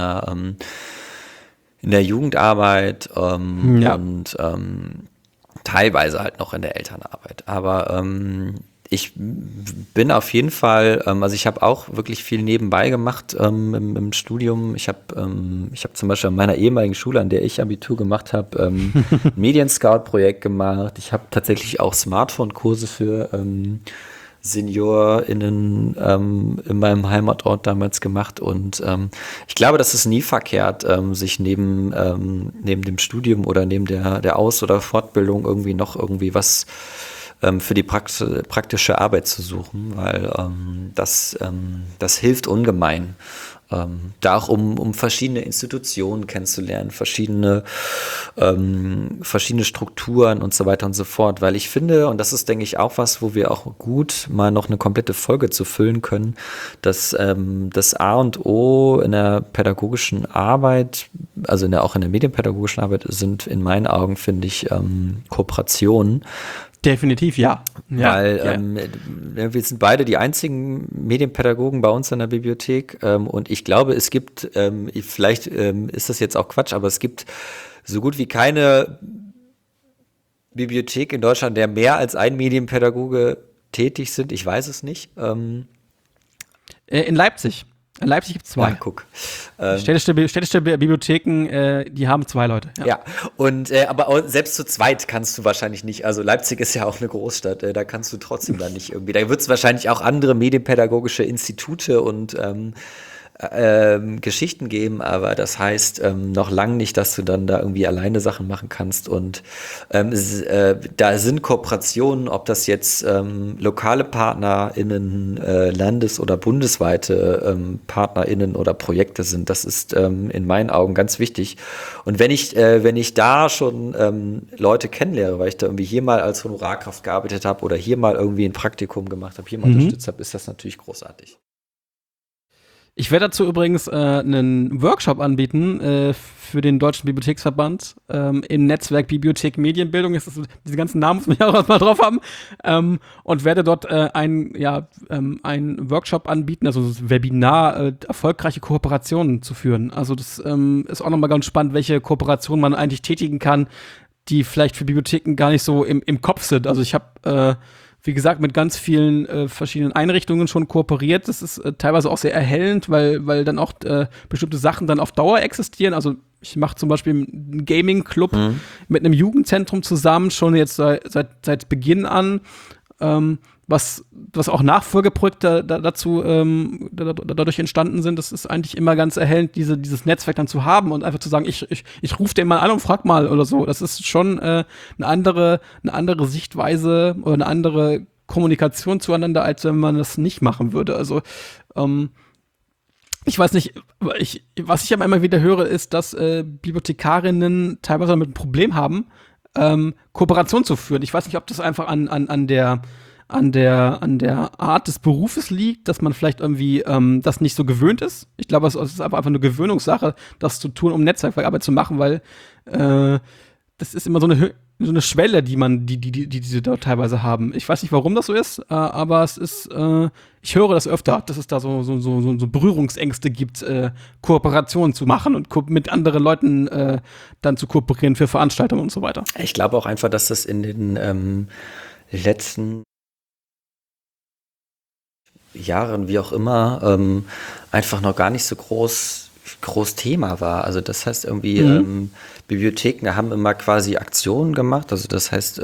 der Jugendarbeit und teilweise halt noch in der Elternarbeit. Aber ich bin auf jeden Fall, also ich habe auch wirklich viel nebenbei gemacht im Studium. Ich habe zum Beispiel an meiner ehemaligen Schule, an der ich Abitur gemacht habe, ein Medienscout-Projekt gemacht. Ich habe tatsächlich auch Smartphone-Kurse für SeniorInnen in meinem Heimatort damals gemacht. Und ich glaube, das ist nie verkehrt, sich neben dem Studium oder neben der Aus- oder Fortbildung irgendwie was für die praktische Arbeit zu suchen, weil das hilft ungemein. Da auch um verschiedene Institutionen kennenzulernen, verschiedene Strukturen und so weiter und so fort. Weil ich finde, und das ist, denke ich, auch was, wo wir auch gut mal noch eine komplette Folge zu füllen können, dass das A und O in der pädagogischen Arbeit, also auch in der medienpädagogischen Arbeit, sind in meinen Augen, finde ich, Kooperationen. Definitiv, ja. Weil wir sind beide die einzigen Medienpädagogen bei uns in der Bibliothek und ich glaube, es gibt, vielleicht ist das jetzt auch Quatsch, aber es gibt so gut wie keine Bibliothek in Deutschland, der mehr als ein Medienpädagoge tätig sind. Ich weiß es nicht. In Leipzig. In Leipzig gibt es 2. Ja, guck. Städtische Bibliotheken, die haben 2 Leute. Ja, und aber auch selbst zu zweit kannst du wahrscheinlich nicht. Also Leipzig ist ja auch eine Großstadt, da kannst du trotzdem dann nicht irgendwie. Da wird es wahrscheinlich auch andere medienpädagogische Institute und Geschichten geben, aber das heißt noch lange nicht, dass du dann da irgendwie alleine Sachen machen kannst und da sind Kooperationen, ob das jetzt lokale PartnerInnen, landes- oder bundesweite PartnerInnen oder Projekte sind, das ist in meinen Augen ganz wichtig und wenn ich da schon Leute kennenlerne, weil ich da irgendwie hier mal als Honorarkraft gearbeitet habe oder hier mal irgendwie ein Praktikum gemacht habe, hier mal unterstützt habe, ist das natürlich großartig. Ich werde dazu übrigens einen Workshop anbieten für den Deutschen Bibliotheksverband im Netzwerk Bibliothek Medienbildung. Diese ganzen Namen muss man ja auch erstmal drauf haben. Und werde dort einen Workshop anbieten, also ein Webinar, erfolgreiche Kooperationen zu führen. Also das ist auch nochmal ganz spannend, welche Kooperationen man eigentlich tätigen kann, die vielleicht für Bibliotheken gar nicht so im Kopf sind. Also ich habe wie gesagt, mit ganz vielen verschiedenen Einrichtungen schon kooperiert. Das ist teilweise auch sehr erhellend, weil dann auch bestimmte Sachen dann auf Dauer existieren. Also ich mache zum Beispiel einen Gaming-Club mit einem Jugendzentrum zusammen, schon jetzt seit Beginn an, was auch Nachfolgeprojekte dadurch entstanden sind. Das ist eigentlich immer ganz erhellend, dieses Netzwerk dann zu haben und einfach zu sagen, ich rufe den mal an und frag mal oder so. Das ist schon eine andere Sichtweise oder eine andere Kommunikation zueinander, als wenn man das nicht machen würde. Also ich weiß nicht, was ich aber immer wieder höre, ist, dass Bibliothekarinnen teilweise damit ein Problem haben, Kooperation zu führen. Ich weiß nicht, ob das einfach an an der Art des Berufes liegt, dass man vielleicht irgendwie das nicht so gewöhnt ist. Ich glaube, es ist einfach eine Gewöhnungssache, das zu tun, um Netzwerkarbeit zu machen, weil das ist immer so eine Schwelle, die sie dort teilweise haben. Ich weiß nicht, warum das so ist, aber es ist, ich höre das öfter, dass es da so Berührungsängste gibt, Kooperationen zu machen und mit anderen Leuten dann zu kooperieren für Veranstaltungen und so weiter. Ich glaube auch einfach, dass das in den letzten Jahren, wie auch immer, einfach noch gar nicht so groß Thema war. Also das heißt irgendwie, Bibliotheken haben immer quasi Aktionen gemacht. Also das heißt,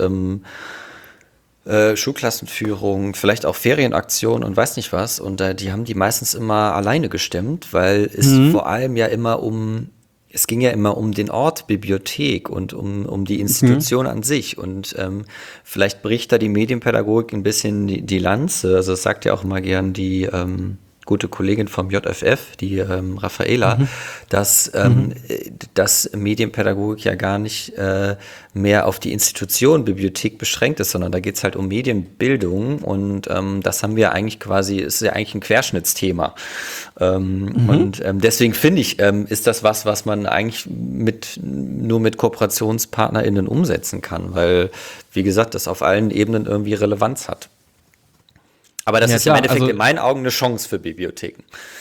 Schulklassenführung, vielleicht auch Ferienaktionen und weiß nicht was. Und die haben die meistens immer alleine gestemmt, weil es vor allem ja immer es ging ja immer um den Ort Bibliothek und um die Institution an sich. Und vielleicht bricht da die Medienpädagogik ein bisschen die Lanze. Also das sagt ja auch immer gern die gute Kollegin vom JFF, die Raffaela, dass Medienpädagogik ja gar nicht mehr auf die Institution Bibliothek beschränkt ist, sondern da geht es halt um Medienbildung und das haben wir eigentlich quasi, ist ja eigentlich ein Querschnittsthema. Und deswegen finde ich, ist das was man eigentlich nur mit KooperationspartnerInnen umsetzen kann, weil, wie gesagt, das auf allen Ebenen irgendwie Relevanz hat. Aber das ist klar, im Endeffekt in meinen Augen eine Chance für Bibliotheken.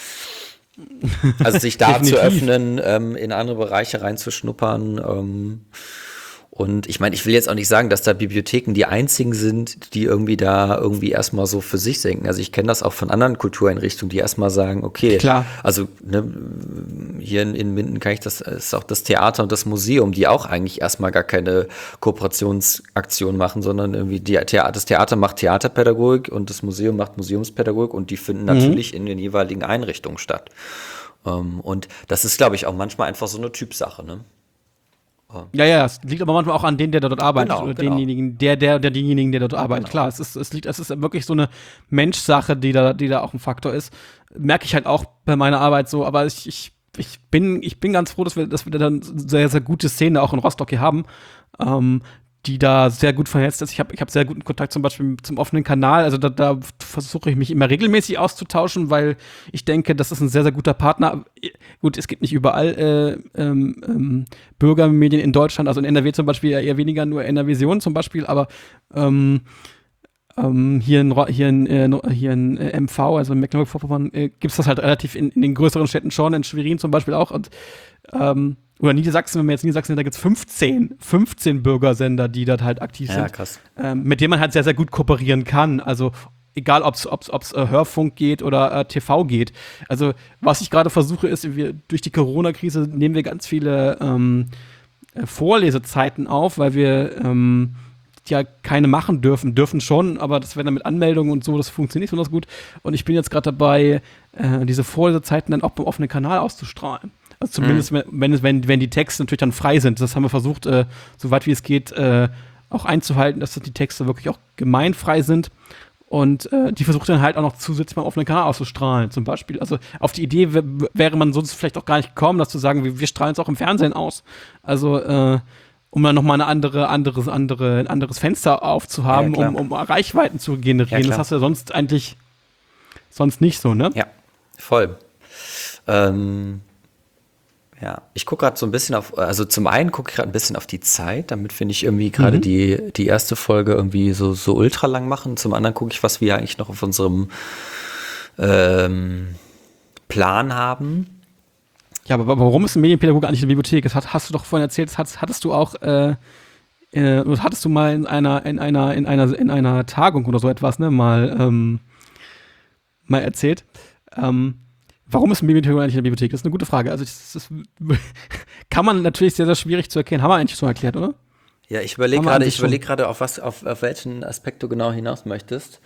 Also sich da zu öffnen, in andere Bereiche reinzuschnuppern. Und ich meine, ich will jetzt auch nicht sagen, dass da Bibliotheken die einzigen sind, die irgendwie da irgendwie erstmal so für sich denken. Also ich kenne das auch von anderen Kultureinrichtungen, die erstmal sagen, okay, klar. Also hier in Minden kann ich ist auch das Theater und das Museum, die auch eigentlich erstmal gar keine Kooperationsaktion machen, sondern irgendwie das Theater macht Theaterpädagogik und das Museum macht Museumspädagogik und die finden natürlich in den jeweiligen Einrichtungen statt. Und das ist, glaube ich, auch manchmal einfach so eine Typsache, ne? Ja, es liegt aber manchmal auch an den, der dort arbeitet, Genau, oder genau. denjenigen, denjenigen, der dort arbeitet. Genau. Klar, es ist wirklich so eine Menschsache, die da auch ein Faktor ist. Merke ich halt auch bei meiner Arbeit so, aber ich bin ganz froh, dass wir dann sehr, sehr gute Szene auch in Rostock hier haben, die da sehr gut vernetzt ist. Ich hab sehr guten Kontakt zum Beispiel zum offenen Kanal. Also da versuche ich mich immer regelmäßig auszutauschen, weil ich denke, das ist ein sehr, sehr guter Partner. Gut, es gibt nicht überall Bürgermedien in Deutschland, also in NRW zum Beispiel eher weniger, nur NRVision zum Beispiel, aber hier in MV, also in Mecklenburg-Vorpommern, gibt es das halt relativ in den größeren Städten schon, in Schwerin zum Beispiel auch. Und oder Niedersachsen, wenn wir jetzt Niedersachsen sind, da gibt es 15 Bürgersender, die dort halt aktiv sind. Ja, krass. Mit denen man halt sehr, sehr gut kooperieren kann. Also egal, ob es Hörfunk geht oder TV geht. Also was ich gerade versuche, ist, durch die Corona-Krise nehmen wir ganz viele Vorlesezeiten auf, weil wir ja keine machen dürfen schon, aber das wäre dann mit Anmeldungen und so, das funktioniert nicht so gut. Und ich bin jetzt gerade dabei, diese Vorlesezeiten dann auch beim offenen Kanal auszustrahlen. Also zumindest, wenn die Texte natürlich dann frei sind. Das haben wir versucht, soweit wie es geht, auch einzuhalten, dass die Texte wirklich auch gemeinfrei sind. Und die versucht dann halt auch noch zusätzlich beim offenen Kanal auszustrahlen, zum Beispiel. Also auf die Idee wäre man sonst vielleicht auch gar nicht gekommen, das zu sagen, wir strahlen es auch im Fernsehen aus. Also um dann nochmal ein anderes Fenster aufzuhaben, Ja, um Reichweiten zu generieren. Ja, das hast du ja sonst nicht so, ne? Ja, voll. Ja, ich gucke gerade so ein bisschen also zum einen gucke ich gerade ein bisschen auf die Zeit, damit finde ich irgendwie gerade die erste Folge irgendwie so ultra lang machen. Zum anderen gucke ich, was wir eigentlich noch auf unserem Plan haben. Ja, aber warum ist ein Medienpädagoge eigentlich eine Bibliothek? Das hast du doch vorhin erzählt, hattest du auch, hattest du mal in einer Tagung oder so etwas, ne, mal erzählt. Warum ist ein Medienpädagoge eigentlich eine Bibliothek? Das ist eine gute Frage. Also das kann man natürlich sehr, sehr schwierig zu erkennen. Haben wir eigentlich so erklärt, oder? Ja, ich überlege gerade, auf welchen Aspekt du genau hinaus möchtest.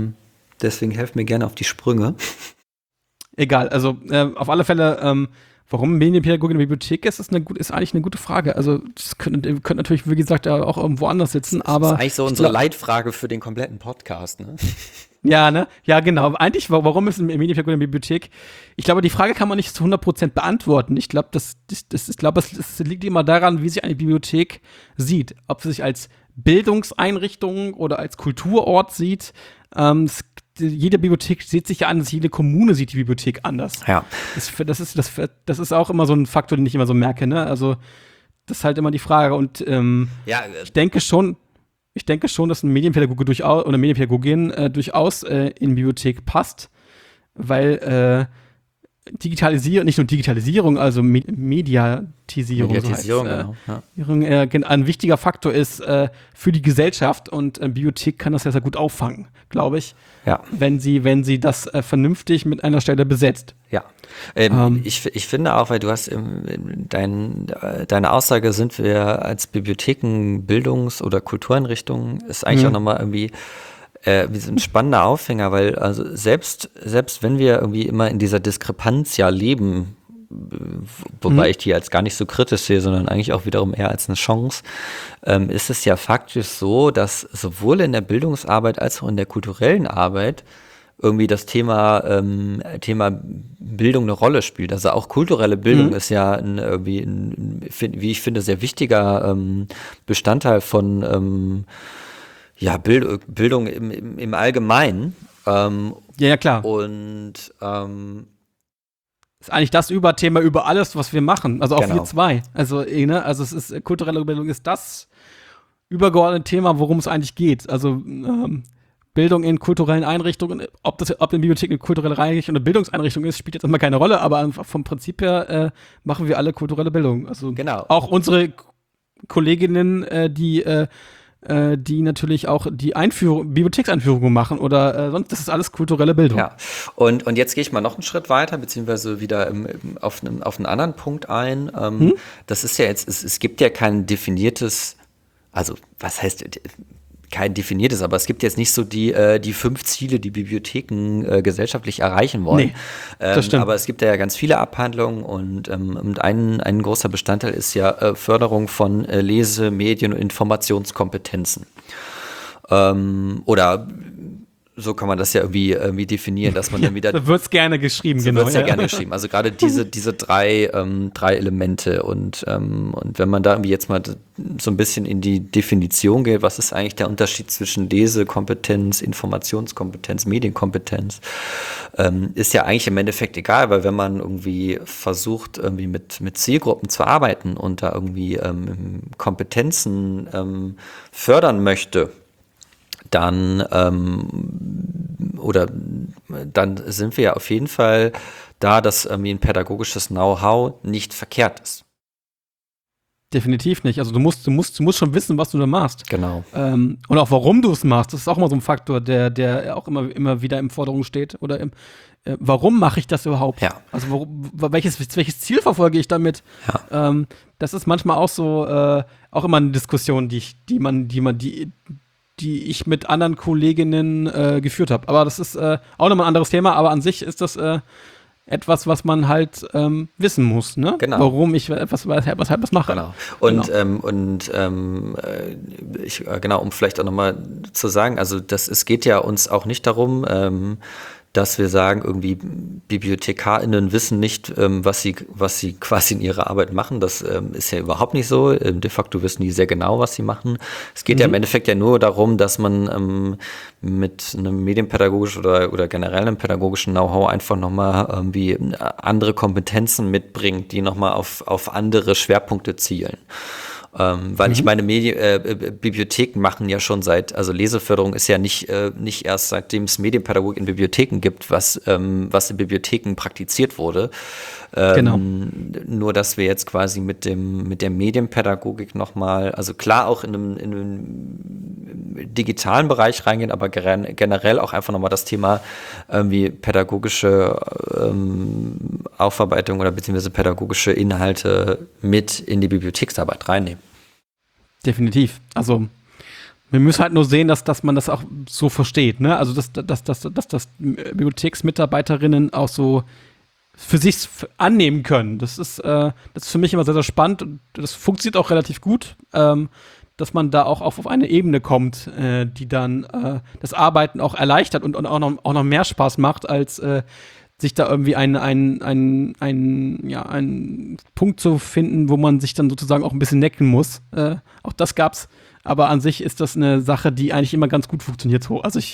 Deswegen helf mir gerne auf die Sprünge. Egal, also auf alle Fälle, Warum Medienpädagogik in der Bibliothek ist eigentlich eine gute Frage. Also das könnte natürlich, wie gesagt, auch irgendwo anders sitzen, aber das ist eigentlich so unsere Leitfrage für den kompletten Podcast, ne? Ja, ne? Ja, genau. Eigentlich, warum ist ein Medienpädagogik in der Bibliothek? Ich glaube, die Frage kann man nicht zu 100% beantworten. Ich glaube, das liegt immer daran, wie sich eine Bibliothek sieht. Ob sie sich als Bildungseinrichtung oder als Kulturort sieht. Jede Bibliothek sieht sich ja anders, jede Kommune sieht die Bibliothek anders. Ja. Das ist auch immer so ein Faktor, den ich immer so merke, ne? Also, das ist halt immer die Frage. Und ich denke schon, dass ein Medienpädagoge durchaus oder Medienpädagogin durchaus in Bibliothek passt, weil Digitalisierung, nicht nur Digitalisierung, also Mediatisierung, Mediatisierung, genau. Ein wichtiger Faktor ist für die Gesellschaft und Bibliothek kann das ja sehr gut auffangen, glaube ich, wenn sie das vernünftig mit einer Stelle besetzt. Ja, ich finde auch, weil du hast deine Aussage, sind wir als Bibliotheken Bildungs- oder Kultureinrichtungen, ist eigentlich auch nochmal irgendwie wie so ein spannender Aufhänger, weil also selbst wenn wir irgendwie immer in dieser Diskrepanz ja leben, wobei ich die als gar nicht so kritisch sehe, sondern eigentlich auch wiederum eher als eine Chance, ist es ja faktisch so, dass sowohl in der Bildungsarbeit als auch in der kulturellen Arbeit irgendwie das Thema Bildung eine Rolle spielt. Also auch kulturelle Bildung ist ja wie ich finde, sehr wichtiger Bestandteil von Bildung im Allgemeinen. Ja, klar. Und ist eigentlich das Überthema über alles, was wir machen. Also auch Genau. wir zwei. Also es ist kulturelle Bildung ist das übergeordnete Thema, worum es eigentlich geht. Also Bildung in kulturellen Einrichtungen, ob eine Bibliothek eine kulturelle Einrichtung oder Bildungseinrichtung ist, spielt jetzt immer keine Rolle, aber vom Prinzip her machen wir alle kulturelle Bildung. Also Genau. auch unsere Kolleginnen, die natürlich auch die Bibliothekseinführungen machen oder sonst, das ist alles kulturelle Bildung. Ja, und jetzt gehe ich mal noch einen Schritt weiter, beziehungsweise wieder auf einen anderen Punkt ein. Das ist ja jetzt, es gibt ja kein definiertes, also was heißt kein definiertes, aber es gibt jetzt nicht so die 5 Ziele, die Bibliotheken gesellschaftlich erreichen wollen. Nee, das stimmt. Aber es gibt ja ganz viele Abhandlungen und ein großer Bestandteil ist ja Förderung von Lese-, Medien- und Informationskompetenzen. Oder so kann man das ja irgendwie definieren, dass man dann wieder. Da wird's gerne geschrieben, so genau. Wird's ja gerne geschrieben. Also gerade diese drei Elemente und wenn man da irgendwie jetzt mal so ein bisschen in die Definition geht, was ist eigentlich der Unterschied zwischen Lesekompetenz, Informationskompetenz, Medienkompetenz, ist ja eigentlich im Endeffekt egal, weil wenn man irgendwie versucht, irgendwie mit Zielgruppen zu arbeiten und da irgendwie Kompetenzen fördern möchte, dann sind wir ja auf jeden Fall da, dass irgendwie ein pädagogisches Know-how nicht verkehrt ist. Definitiv nicht. Also du musst schon wissen, was du da machst. Genau. Und auch warum du es machst. Das ist auch immer so ein Faktor, der auch immer wieder im Forderung steht. Oder warum mache ich das überhaupt? Ja. Also welches Ziel verfolge ich damit? Ja. Das ist manchmal auch so auch immer eine Diskussion, die ich mit anderen Kolleginnen geführt habe. Aber das ist auch nochmal ein anderes Thema, aber an sich ist das etwas, was man halt wissen muss, ne? Genau. Warum ich was mache. Genau. Um vielleicht auch nochmal zu sagen, also es geht ja uns auch nicht darum, dass wir sagen, irgendwie BibliothekarInnen wissen nicht, was sie quasi in ihrer Arbeit machen. Das ist ja überhaupt nicht so. De facto wissen die sehr genau, was sie machen. Es geht ja im Endeffekt ja nur darum, dass man mit einem medienpädagogischen oder generell einem pädagogischen Know-how einfach nochmal irgendwie andere Kompetenzen mitbringt, die nochmal auf andere Schwerpunkte zielen. Weil ich meine, Bibliotheken machen ja schon also Leseförderung ist ja nicht erst seitdem es Medienpädagogik in Bibliotheken gibt, was in Bibliotheken praktiziert wurde. Genau. Nur, dass wir jetzt quasi mit der Medienpädagogik nochmal, also klar auch in einem digitalen Bereich reingehen, aber generell auch einfach nochmal das Thema irgendwie pädagogische Aufarbeitung oder beziehungsweise pädagogische Inhalte mit in die Bibliotheksarbeit reinnehmen. Definitiv. Also wir müssen halt nur sehen, dass man das auch so versteht, ne? Also dass Bibliotheksmitarbeiterinnen auch so für sich annehmen können. Das ist für mich immer sehr, sehr spannend und das funktioniert auch relativ gut, dass man da auch auf eine Ebene kommt, die dann das Arbeiten auch erleichtert und auch noch mehr Spaß macht, als sich da irgendwie einen Punkt zu finden, wo man sich dann sozusagen auch ein bisschen necken muss. Auch das gab's. Aber an sich ist das eine Sache, die eigentlich immer ganz gut funktioniert. So. Also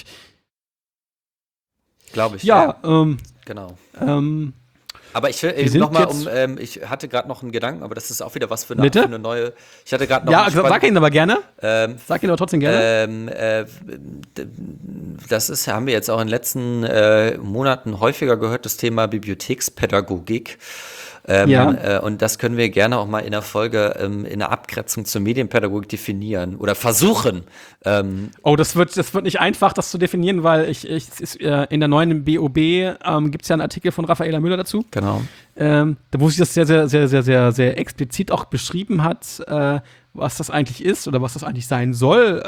glaube ich. Ja. Genau. Aber ich will nochmal ich hatte gerade noch einen Gedanken, aber das ist auch wieder was für eine neue. Ich hatte gerade noch. Ja, sag ihn aber gerne. Sag ihn aber trotzdem gerne. Haben wir jetzt auch in den letzten Monaten häufiger gehört, das Thema Bibliothekspädagogik. Und das können wir gerne auch mal in der Folge in der Abgrenzung zur Medienpädagogik definieren oder versuchen. Das wird nicht einfach, das zu definieren, weil in der neuen BOB gibt es ja einen Artikel von Raffaela Müller dazu. Genau. Wo sie das sehr, sehr, sehr, sehr, sehr, sehr explizit auch beschrieben hat, was das eigentlich ist oder was das eigentlich sein soll.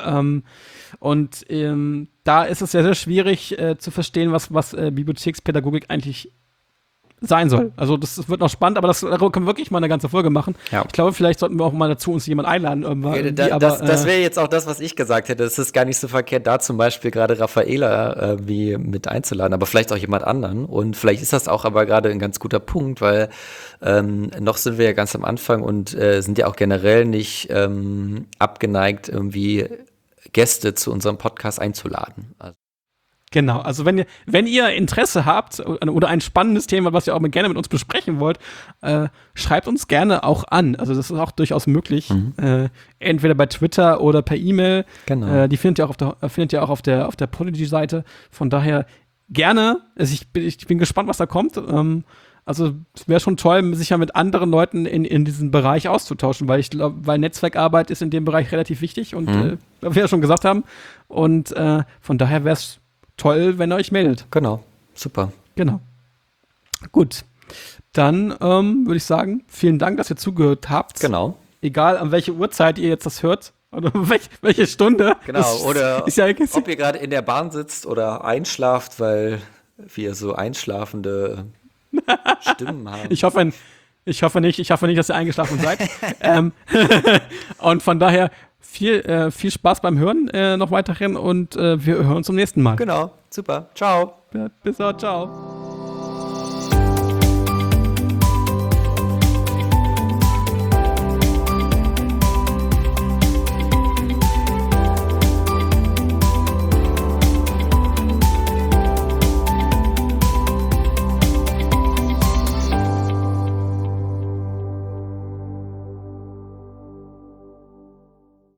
Da ist es sehr, sehr schwierig zu verstehen, was Bibliothekspädagogik eigentlich sein soll. Also das wird noch spannend, aber darüber können wir wirklich mal eine ganze Folge machen. Ja. Ich glaube, vielleicht sollten wir auch mal dazu uns jemand einladen irgendwann. Das wäre jetzt auch das, was ich gesagt hätte. Es ist gar nicht so verkehrt, da zum Beispiel gerade Raffaela wie mit einzuladen, aber vielleicht auch jemand anderen. Und vielleicht ist das auch aber gerade ein ganz guter Punkt, weil noch sind wir ja ganz am Anfang und sind ja auch generell nicht abgeneigt, irgendwie Gäste zu unserem Podcast einzuladen. Genau, also wenn ihr Interesse habt oder ein spannendes Thema, was ihr auch gerne mit uns besprechen wollt, schreibt uns gerne auch an. Also das ist auch durchaus möglich. Entweder bei Twitter oder per E-Mail. Genau. Die findet ihr auch auf der Podigy-Seite. Von daher gerne. Also ich bin gespannt, was da kommt. Also es wäre schon toll, sich ja mit anderen Leuten in diesem Bereich auszutauschen, weil Netzwerkarbeit ist in dem Bereich relativ wichtig und wie wir ja schon gesagt haben. Und von daher wäre es toll, wenn ihr euch meldet. Genau, super. Genau. Gut, dann würde ich sagen, vielen Dank, dass ihr zugehört habt. Genau. Egal, an welche Uhrzeit ihr jetzt das hört oder welche Stunde. Genau, oder ob ihr gerade in der Bahn sitzt oder einschlaft, weil wir so einschlafende Stimmen haben. Ich hoffe nicht, dass ihr eingeschlafen seid. Und von daher viel Spaß beim Hören noch weiterhin und wir hören uns zum nächsten Mal. Genau, super. Ciao. Ja, bis dann, ciao.